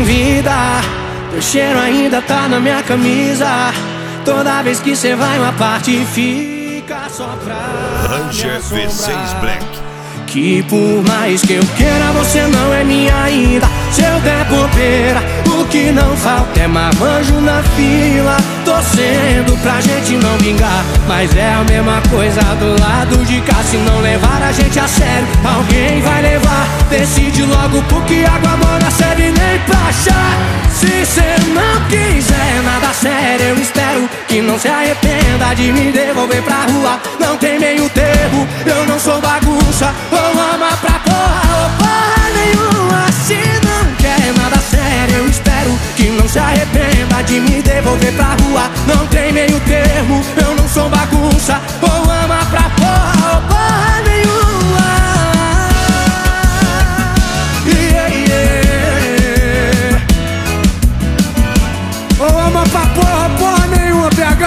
Vida, teu cheiro ainda tá na minha camisa. Toda vez que cê vai uma parte fica só pra Ranger V6 Black. Que por mais que eu queira, você não é minha ainda. Se eu der bobeira, o que não falta é marmanjo na fila, torcendo pra gente não vingar. Mas é a mesma coisa do lado de cá. Se não levar a gente a sério, alguém vai levar. Decide logo, porque água morna serve nem pra chá. Se cê não quiser nada sério, eu espero que não se arrependa de me devolver pra rua. Não tem meio termo, eu não sou bagunça. Ou ama pra porra ou porra nenhuma. Se não quer nada sério, eu espero que não se arrependa de me devolver pra rua. Não tem meio termo, eu não sou bagunça. Ou ama pra porra ou porra nenhuma. Yeah, yeah. Ou ama pra porra ou porra nenhuma, PH.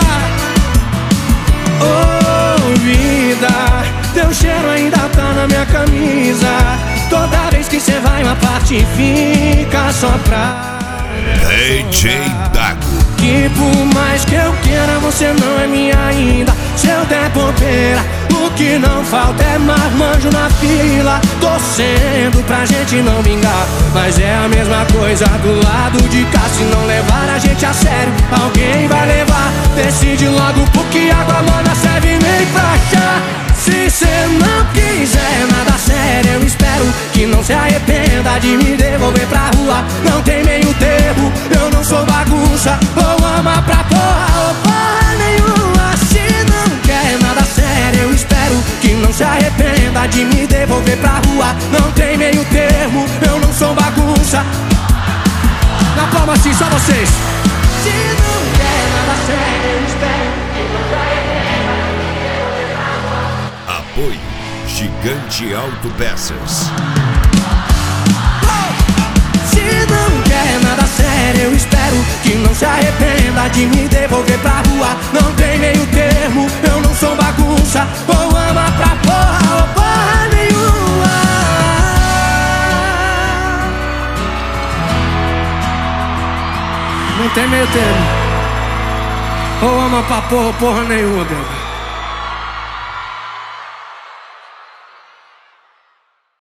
Oh, vida, teu cheiro ainda tá na minha camisa. Toda vez que cê vai uma parte fica só pra DJ Dago. Que por mais que eu queira, você não é minha ainda. Se eu der bobeira, o que não falta é marmanjo na fila, torcendo pra gente não vingar. Mas é a mesma coisa do lado de cá. Se não levar a gente a sério, alguém vai levar. Decide logo, porque água morna serve nem pra chá. Se cê não quiser nada sério, eu espero que não se arrependa de me devolver pra rua. Não tem meio termo, eu não sou bagunça. Ou ama pra porra ou porra nenhuma. Se não quer nada sério, eu espero que não se arrependa de me devolver pra rua. Não tem meio termo, eu não sou bagunça. Na palma assim, só vocês. Se não quer nada sério, eu espero que não se arrependa de me devolver pra rua. Apoio Gigante Autopeças. Se não quer nada sério, eu espero que não se arrependa de me devolver pra rua. Não tem meio termo, eu não sou bagunça. Ou ama pra porra ou porra nenhuma. Não tem meio termo. Ou ama pra porra ou porra nenhuma, bebê.